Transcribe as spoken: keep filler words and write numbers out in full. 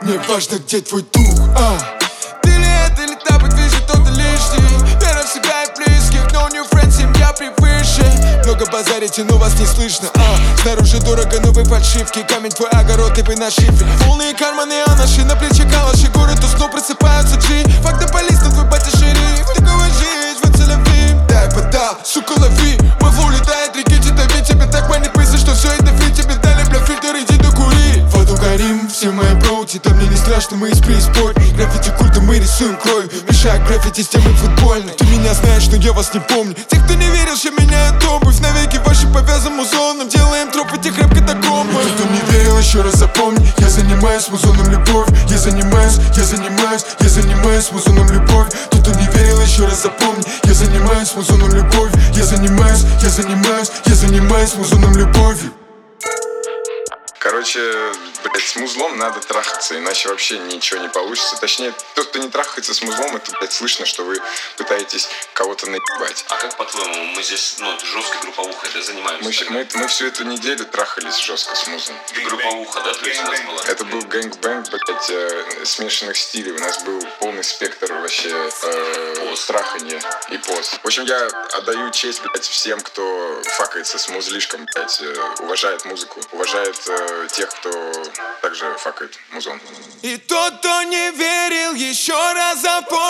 Мне важно, где твой дух, а Ты ли это, или тапок, вижу кто-то лишний. Вера в себя и близких, no new friends, семья превыше. Много базарите, но вас не слышно, а снаружи дорого, но вы фальшивки. Камень твой огород, и вы на шифре. Полные карманы, а наши на плече калаши. Город уснул, просыпаются джи. Фактополист, твой батя шериф. Такого жить, вы целевым. Дай подал, сука, лови. Маву летает, реки дави. Тебе так манит мысль, что все это фри. Тебе дали, бля, фильтр, иди докури. В аду горим, все мои броути. Там мне не страшно, мы из преисподней. Граффити культа, мы рисуем кровью. Мешая граффити с темой футбольной. Ты меня знаешь, но я вас не помню. Те, кто не верил, что меняют обувь. Навеки ваши повязан музоном. Делаем тропы, тех рэп катакомбы. Кто не верил, еще раз запомни. Я занимаюсь музоном любовь. Я занимаюсь, я занимаюсь, я занимаюсь музоном любовь. Тот, кто не верил, еще раз запомни. Я занимаюсь музоном любовь. Я занимаюсь, я занимаюсь, я занимаюсь музоном любовью. Короче, блядь, с музлом надо трахаться, иначе вообще ничего не получится. Точнее, тот, кто не трахается с музлом, это, блядь, слышно, что вы пытаетесь кого-то наебать. А как по-твоему, мы здесь, ну, жесткой групповухой это занимаемся? Мы, мы, мы всю эту неделю трахались жестко с музлом. Это групповуха, да, то есть у нас была? Это был гэнг-бэнг, блядь, э, смешанных стилей. У нас был полный спектр вообще э, трахания и пост. В общем, я отдаю честь, блядь, всем, кто факается с музлишком, блядь, э, уважает музыку, уважает э, тех, кто также факает музон. И тот, кто не верил, еще раз запомни.